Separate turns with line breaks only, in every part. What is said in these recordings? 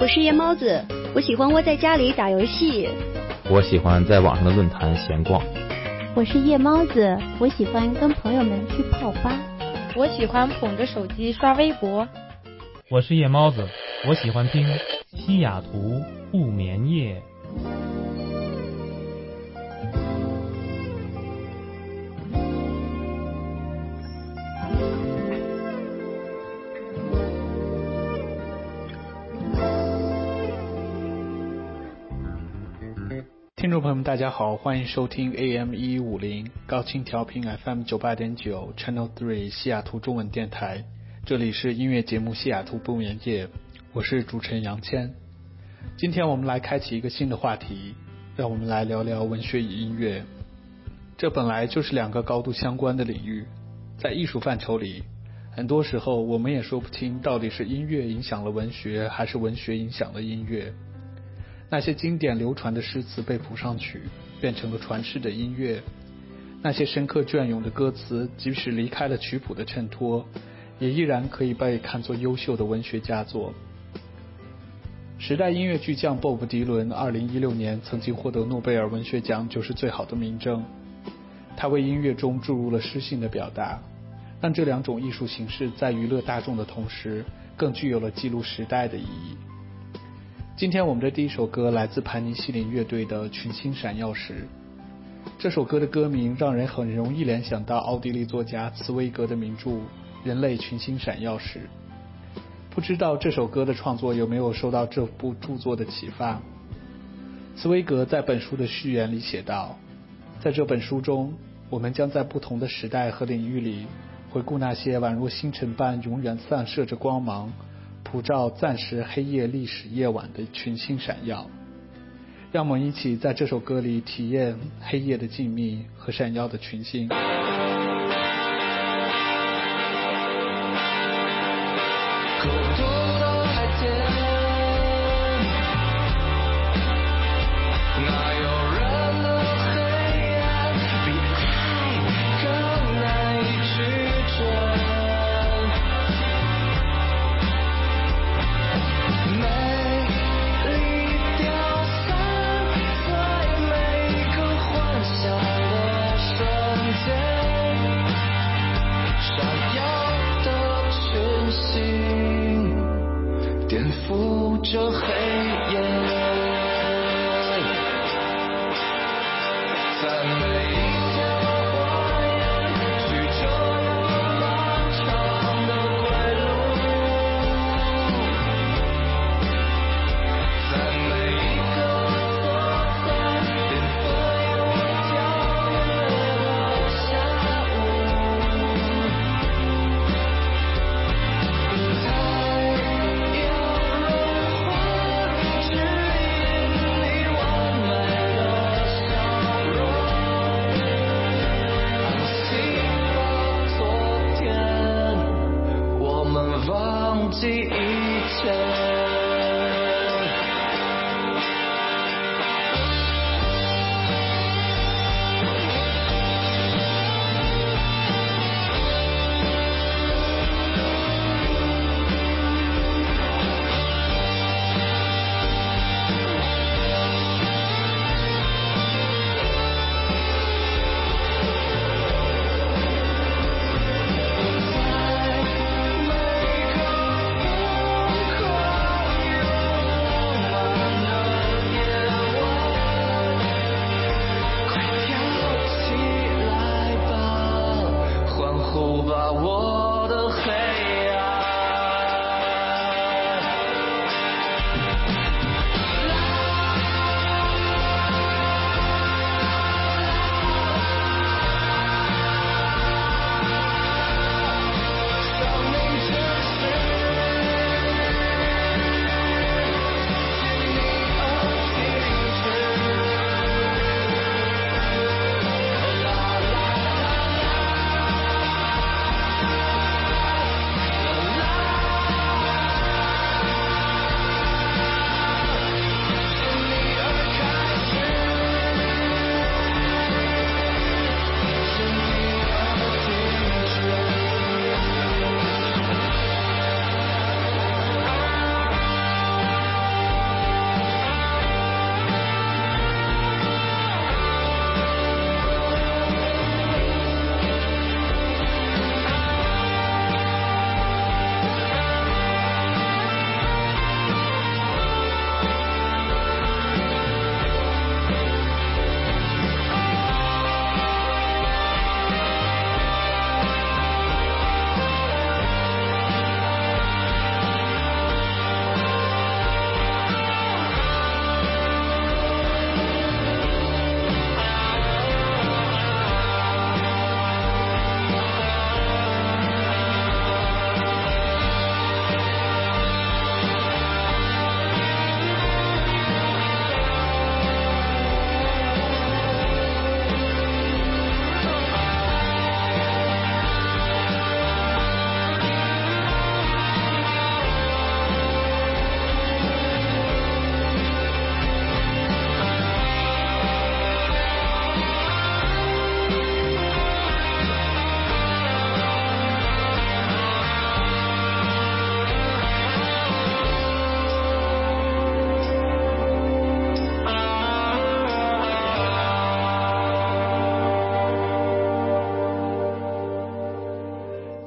我是夜猫子，我喜欢窝在家里打游戏。
我喜欢在网上的论坛闲逛。
我是夜猫子，我喜欢跟朋友们去泡吧。
我喜欢捧着手机刷微博。
我是夜猫子，我喜欢听西雅图不眠夜。
听众朋友们大家好，欢迎收听 AM1150 高清调频 FM98.9 Channel 3西雅图中文电台，这里是音乐节目西雅图不眠夜，我是主持人杨谦。今天我们来开启一个新的话题，让我们来聊聊文学与音乐。这本来就是两个高度相关的领域，在艺术范畴里，很多时候我们也说不清到底是音乐影响了文学，还是文学影响了音乐。那些经典流传的诗词被谱上曲，变成了传世的音乐；那些深刻隽永的歌词，即使离开了曲谱的衬托，也依然可以被看作优秀的文学佳作。时代音乐巨匠鲍勃迪伦2016年曾经获得诺贝尔文学奖，就是最好的明证。他为音乐中注入了诗性的表达，让这两种艺术形式在娱乐大众的同时，更具有了记录时代的意义。今天我们的第一首歌来自盘尼西林乐队的《群星闪耀时》。这首歌的歌名让人很容易联想到奥地利作家茨威格的名著《人类群星闪耀时》。不知道这首歌的创作有没有受到这部著作的启发？茨威格在本书的序言里写道，在这本书中，我们将在不同的时代和领域里回顾那些宛若星辰般永远散射着光芒，普照暂时黑夜历史夜晚的群星闪耀。让我们一起在这首歌里体验黑夜的静谧和闪耀的群星。
这黑夜，在每一条花园曲折又漫长的归路，在每一个色彩缤纷又跳跃的下午，太阳融化治愈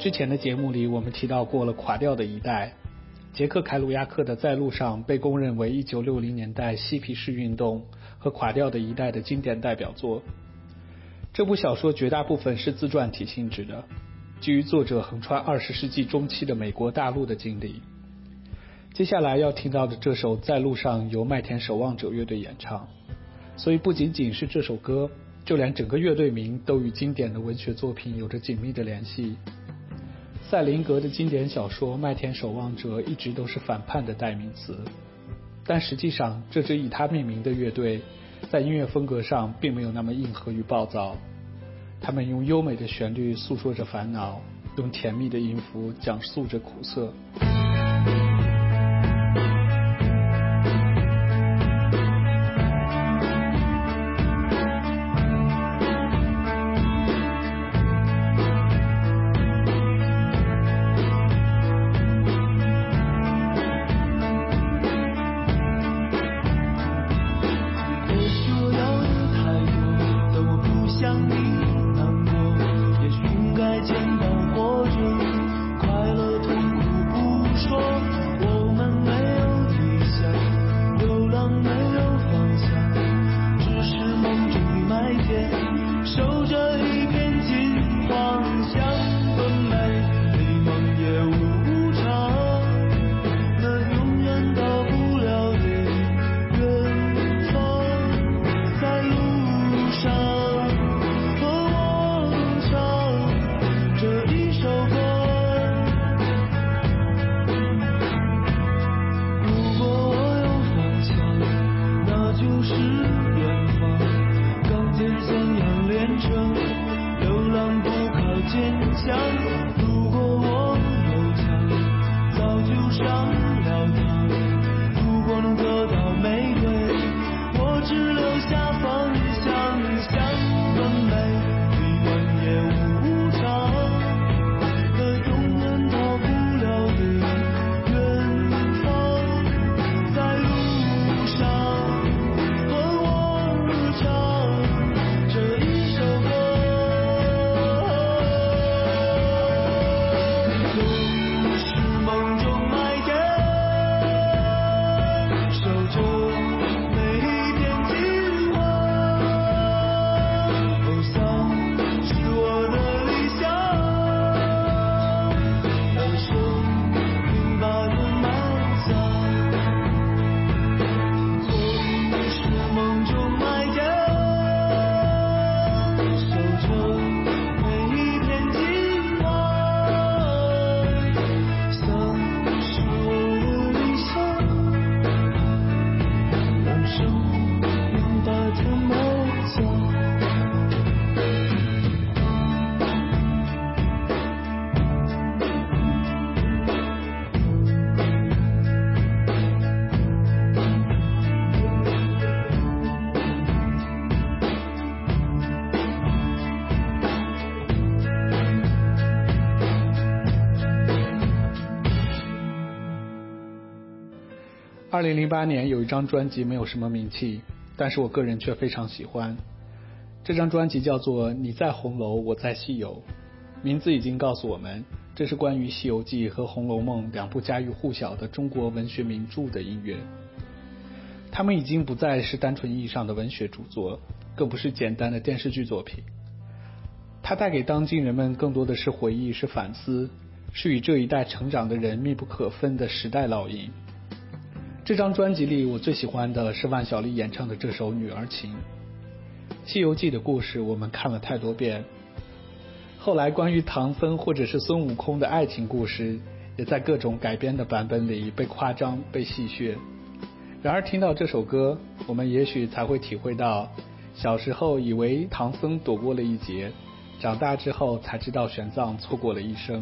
之前的节目里我们提到过了垮掉的一代，捷克凯鲁亚克的《在路上》被公认为1960年代嬉皮士运动和垮掉的一代的经典代表作。这部小说绝大部分是自传体性质的，基于作者横穿20世纪中期的美国大陆的经历。接下来要听到的这首《在路上》由麦田守望者乐队演唱，所以不仅仅是这首歌，就连整个乐队名都与经典的文学作品有着紧密的联系。塞林格的经典小说《麦田守望者》一直都是反叛的代名词，但实际上这支以他命名的乐队在音乐风格上并没有那么硬核与暴躁，他们用优美的旋律诉说着烦恼，用甜蜜的音符讲述着苦涩。2008年有一张专辑没有什么名气，但是我个人却非常喜欢。这张专辑叫做《你在红楼，我在西游》，名字已经告诉我们，这是关于《西游记》和《红楼梦》两部家喻户晓的中国文学名著的音乐。它们已经不再是单纯意义上的文学著作，更不是简单的电视剧作品。它带给当今人们更多的是回忆，是反思，是与这一代成长的人密不可分的时代烙印。这张专辑里我最喜欢的是万晓利演唱的这首《女儿情》。西游记的故事我们看了太多遍，后来关于唐僧或者是孙悟空的爱情故事也在各种改编的版本里被夸张被戏谑。然而听到这首歌，我们也许才会体会到小时候以为唐僧躲过了一劫，长大之后才知道玄奘错过了一生。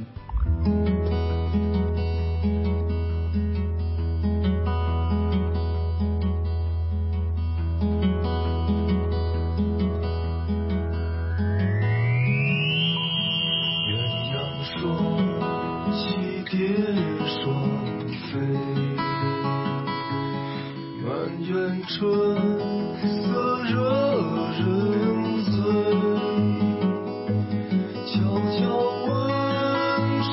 悄悄问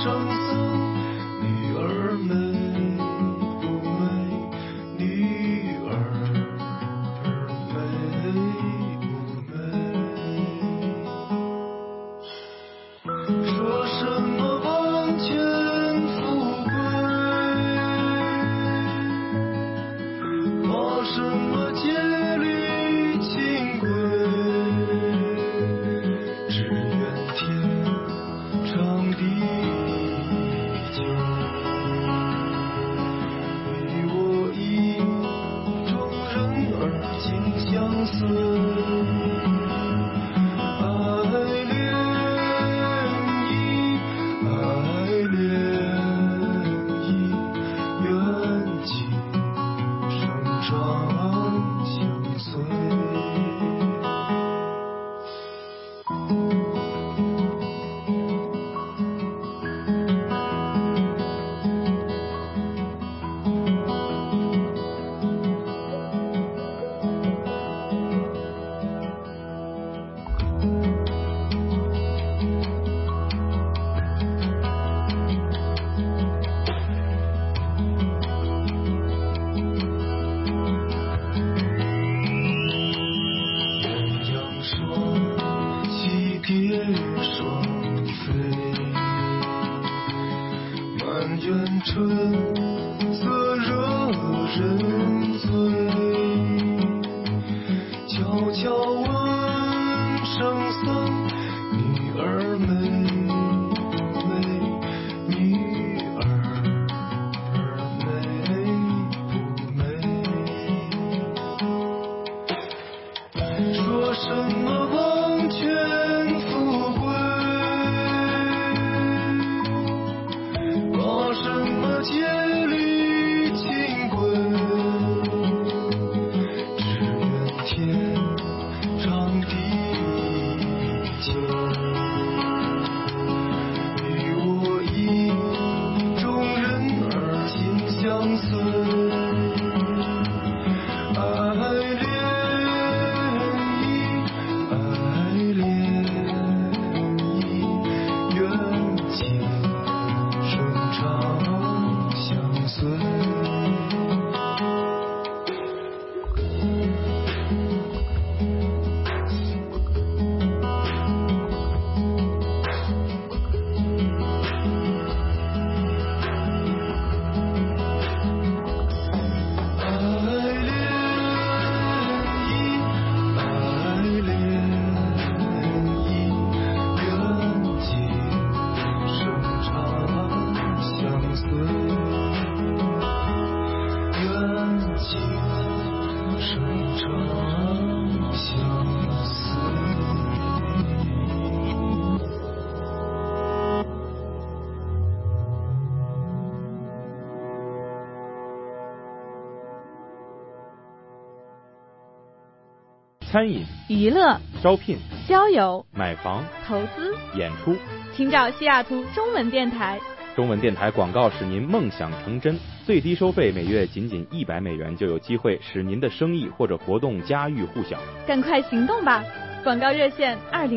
餐饮、
娱乐、
招聘、
交友、
买房、
投资、
演出，
请找西雅图中文电台。
中文电台广告使您梦想成真，最低收费每月仅$100就有机会使您的生意或者活动家喻户晓。
赶快行动吧！广告热线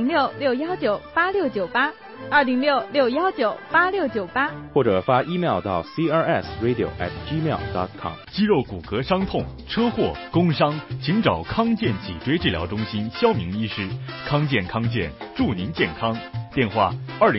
206-619-8698，206-619-8698，
或者发 email 到 crsradio@gmail.com。
肌肉骨骼伤痛、车祸、工伤，请找康健脊椎治疗中心肖明医师。康健，祝您健康。电话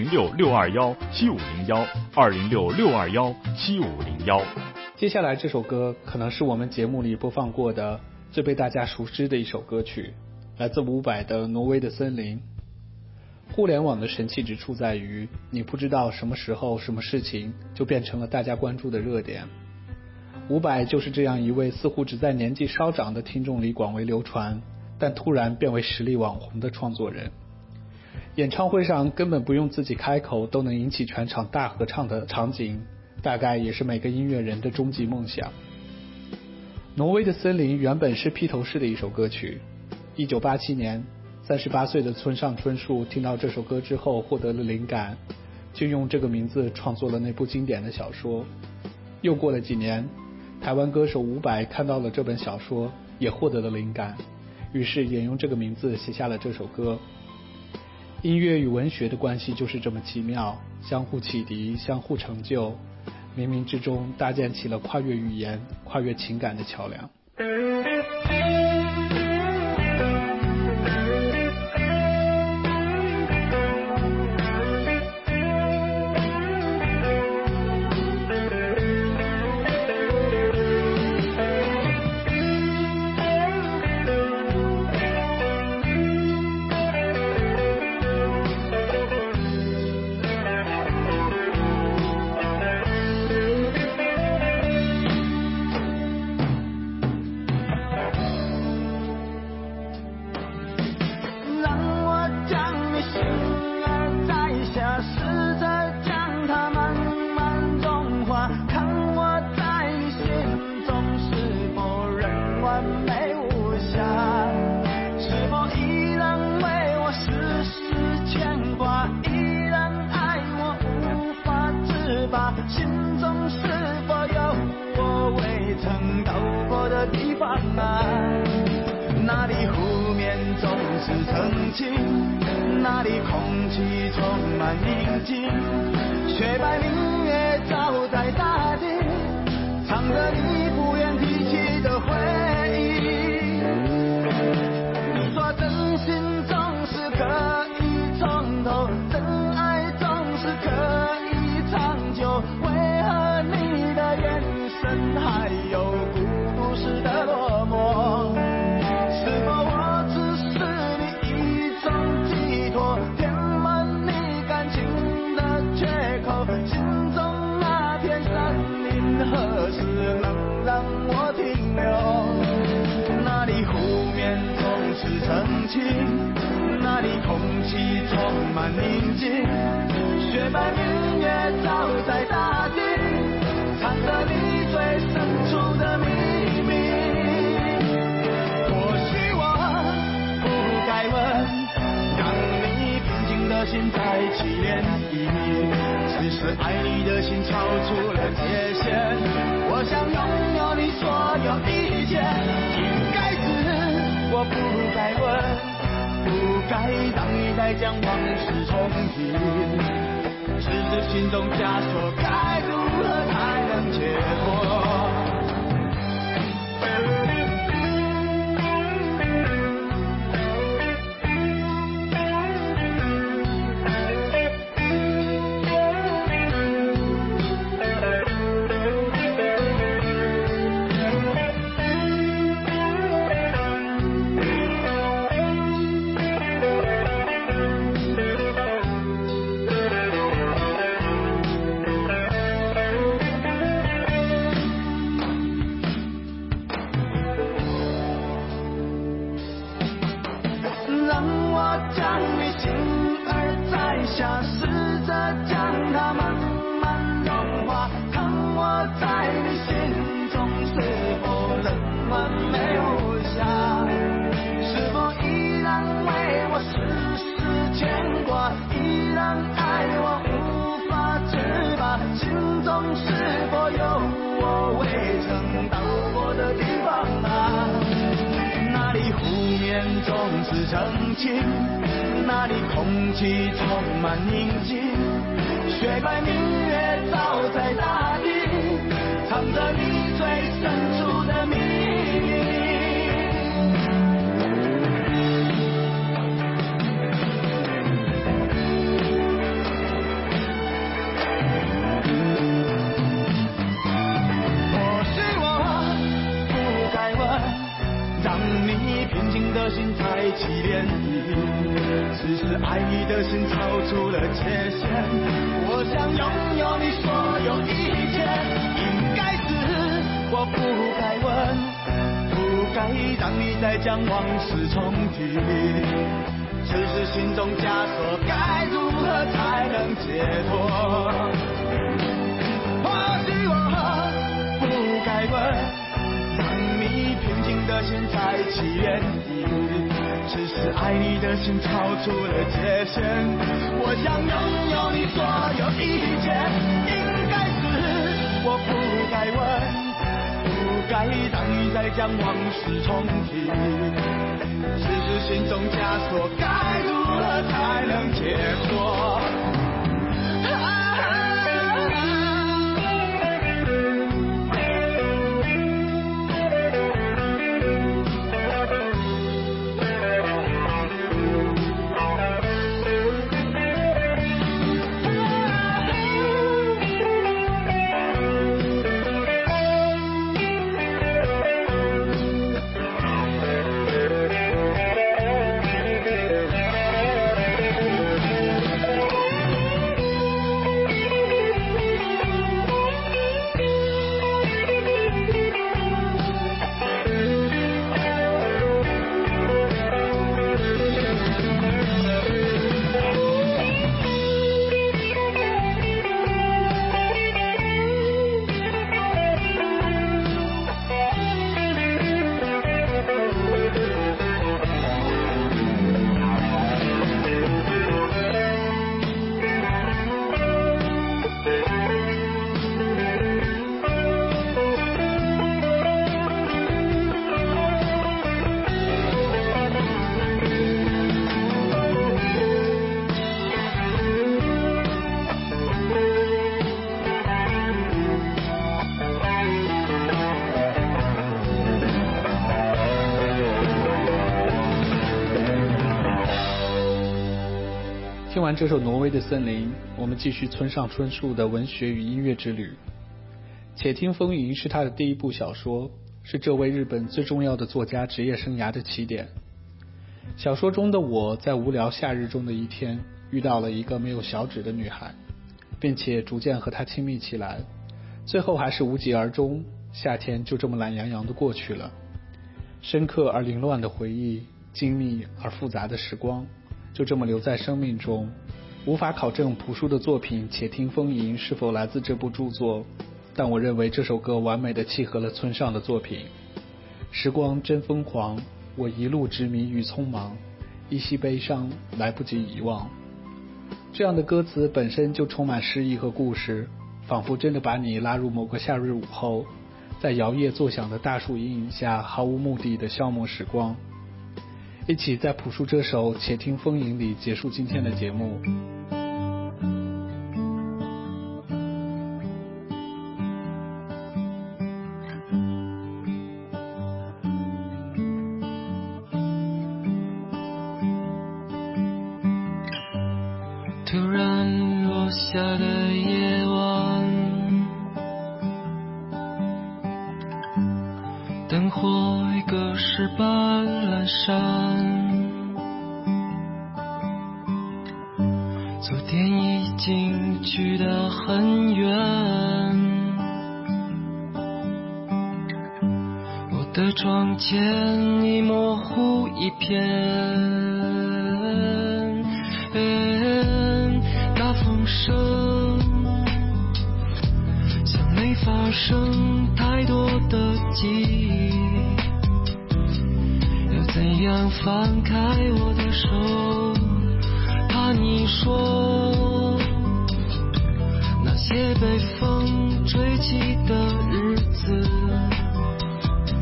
206-621-7501，206-621-7501。
接下来这首歌可能是我们节目里播放过的最被大家熟知的一首歌曲，来自伍佰的《挪威的森林》。互联网的神奇之处在于，你不知道什么时候什么事情就变成了大家关注的热点。伍佰就是这样一位似乎只在年纪稍长的听众里广为流传，但突然变为实力网红的创作人。演唱会上根本不用自己开口都能引起全场大合唱的场景，大概也是每个音乐人的终极梦想。挪威的森林原本是披头士的一首歌曲。1987年38岁的村上春树听到这首歌之后获得了灵感，就用这个名字创作了那部经典的小说。又过了几年，台湾歌手伍佰看到了这本小说，也获得了灵感，于是也用这个名字写下了这首歌。音乐与文学的关系就是这么奇妙，相互启迪，相互成就，冥冥之中搭建起了跨越语言、跨越情感的桥梁。
那里湖面总是澄清，那里空气充满宁静，雪白明月照在大地，唱着你不愿提起的回忆。说真心总是可以从头，真爱总是可以长久，为何你的眼神还有孤独时的落寞？是否我只是你一种寄托，填满你感情的缺口？心中那片森林何时能让我停留？那里湖面总是澄清，那里空气充满宁静，雪白明月照在大地，藏着你最深处的秘密。心在起涟漪，只是爱你的心超出了界限。我想拥有你所有一切，应该是我不该问，不该让你再将往事重提。只是心中枷锁该如何才能解脱？是否的地方啊，那里湖面总是澄清，那里空气充满宁静，雪白明月照在大地，藏着你最深处的秘密。平静的心才起涟漪，只是爱你的心超出了界限。我想拥有你所有一切，应该是我不该问，不该让你再将往事重提。只是心中枷锁，该如何才能解脱？或许我不该问。你平静的心才起涟漪，只是爱你的心超出了界限。我想拥有你所有一切，应该是我不该问，不该让你再将往事重提。只是心中枷锁，该如何才能解脱？听完这首《挪威的森林》，我们继续村上春树的文学与音乐之旅。且听风吟是他的第一部小说，是这位日本最重要的作家职业生涯的起点。小说中的我在无聊夏日中的一天遇到了一个没有小指的女孩，并且逐渐和她亲密起来，最后还是无疾而终。夏天就这么懒洋洋的过去了，深刻而凌乱的回忆，精密而复杂的时光，就这么留在生命中。无法考证朴树的作品《且听风吟》是否来自这部著作，但我认为这首歌完美地契合了村上的作品。时光真疯狂，我一路执迷与匆忙，依稀悲伤，来不及遗忘。这样的歌词本身就充满诗意和故事，仿佛真的把你拉入某个夏日午后，在摇曳作响的大树阴影下毫无目的的消磨时光。一起在朴树这首《且听风吟》里结束今天的节目。
突然落下的夜晚，灯火已隔世般阑珊，昨天已经去得很远，我的窗前已模糊一片，那风声像没发生太多的记忆，要怎样放开我的手，怕你说那些被风吹起的日子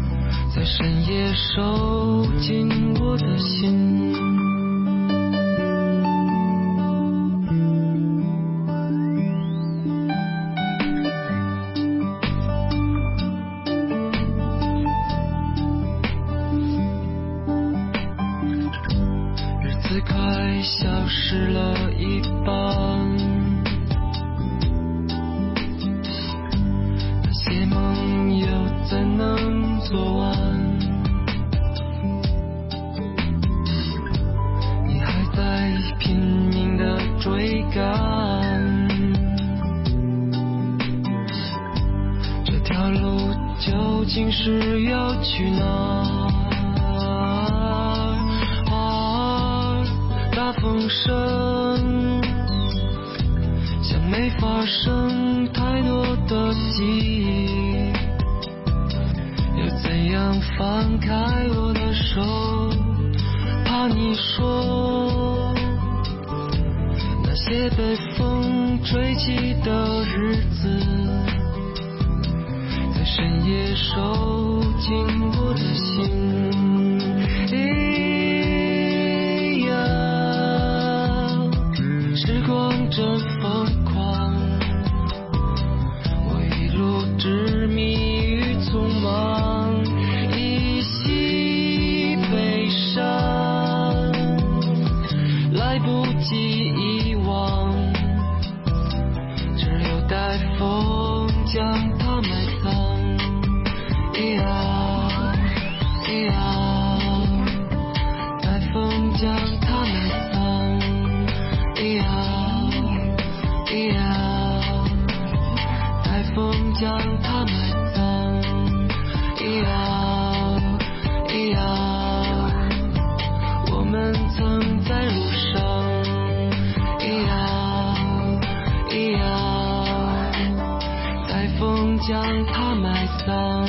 在深夜收紧我的心。消失了一半，那些梦又怎能做完？你还在拼命地追赶，这条路究竟是要去哪？风声像没发生太多的记忆，又怎样放开我的手？怕你说那些被风吹起的日子，在深夜收紧我的心。时光真疯狂，我一路执迷于匆忙，一袭悲伤，来不及遗忘，只有待风将它埋葬。待风将它埋葬。待风将它埋葬，我们曾在路上，待风将它埋葬。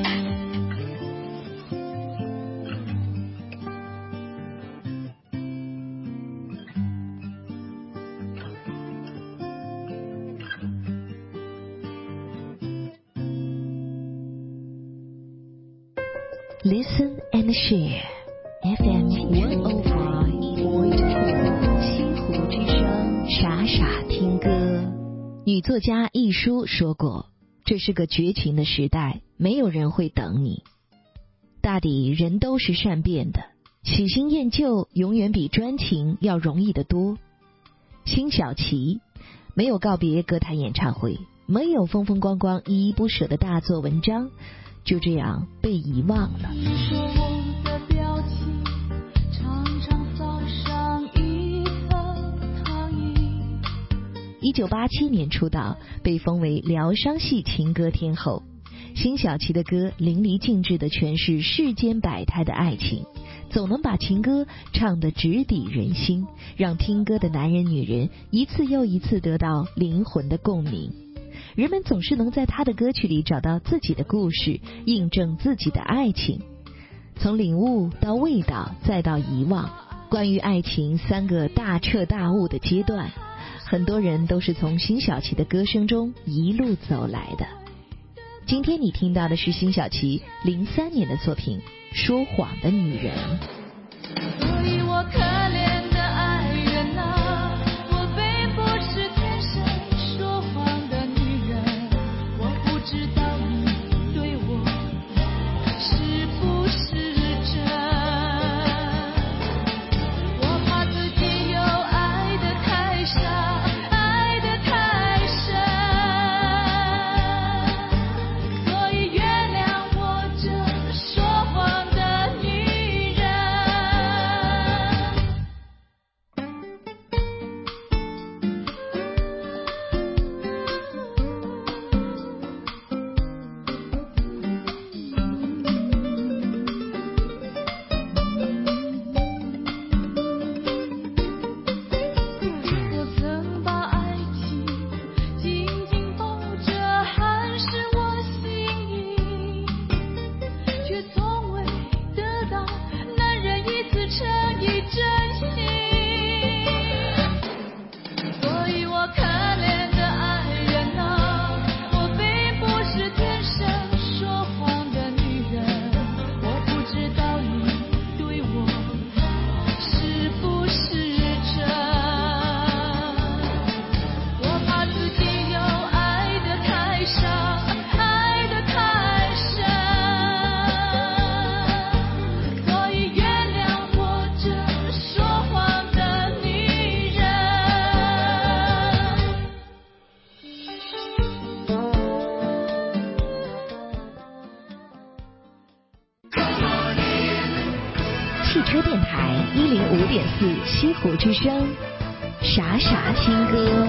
Listen and share FM 105.4西湖之声，傻傻听歌。女作家亦舒说过，这是个绝情的时代，没有人会等你。大抵人都是善变的，喜新厌旧永远比专情要容易得多。辛晓琪没有告别歌坛演唱会，没有风风光光依依不舍的大作文章，就这样被遗忘了。
你说我的表情常常放上一层糖衣。
1987年出道，被封为疗伤系情歌天后。辛晓琪的歌淋漓尽致地诠释世间百态的爱情，总能把情歌唱得直抵人心，让听歌的男人女人一次又一次得到灵魂的共鸣。人们总是能在他的歌曲里找到自己的故事，印证自己的爱情。从领悟到味道再到遗忘，关于爱情3个大彻大悟的阶段，很多人都是从辛晓琪的歌声中一路走来的。今天你听到的是辛晓琪03年的作品《说谎的女人》。
所以我可怜的爱人啊，我并不是天生说谎的女人，我不知道你对我是不是真，我怕自己又爱得太傻，爱得太深，所以原谅我这说谎的女人。
车电台105.4西湖之声，傻傻新歌。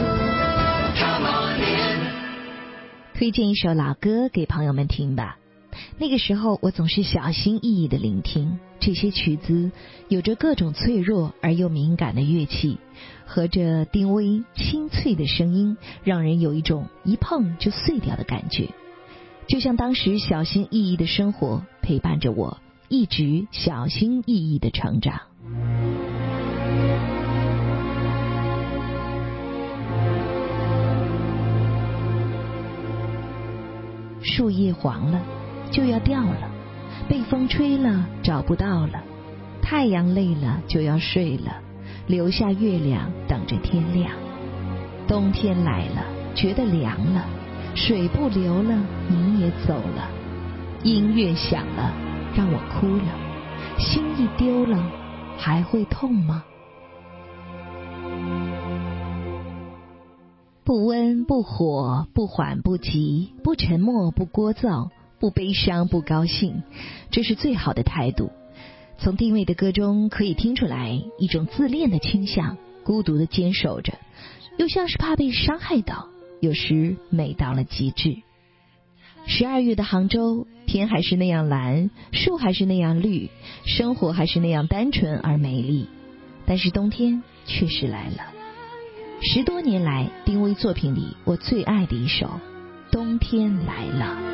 推荐一首老歌给朋友们听吧。那个时候我总是小心翼翼地聆听这些曲子，有着各种脆弱而又敏感的乐器，和着丁薇清脆的声音，让人有一种一碰就碎掉的感觉。就像当时小心翼翼的生活陪伴着我，一直小心翼翼的成长。树叶黄了就要掉了，被风吹了找不到了，太阳累了就要睡了，留下月亮等着天亮。冬天来了觉得凉了，水不流了你也走了，音乐响了让我哭了，心一丢了还会痛吗？不温不火，不缓不急，不沉默不聒噪，不悲伤不高兴，这是最好的态度。从定位的歌中可以听出来一种自恋的倾向，孤独的坚守着，又像是怕被伤害到，有时美到了极致。12月的杭州，天还是那样蓝，树还是那样绿，生活还是那样单纯而美丽，但是冬天确实来了。10多年来，丁薇作品里我最爱的一首《冬天来了》。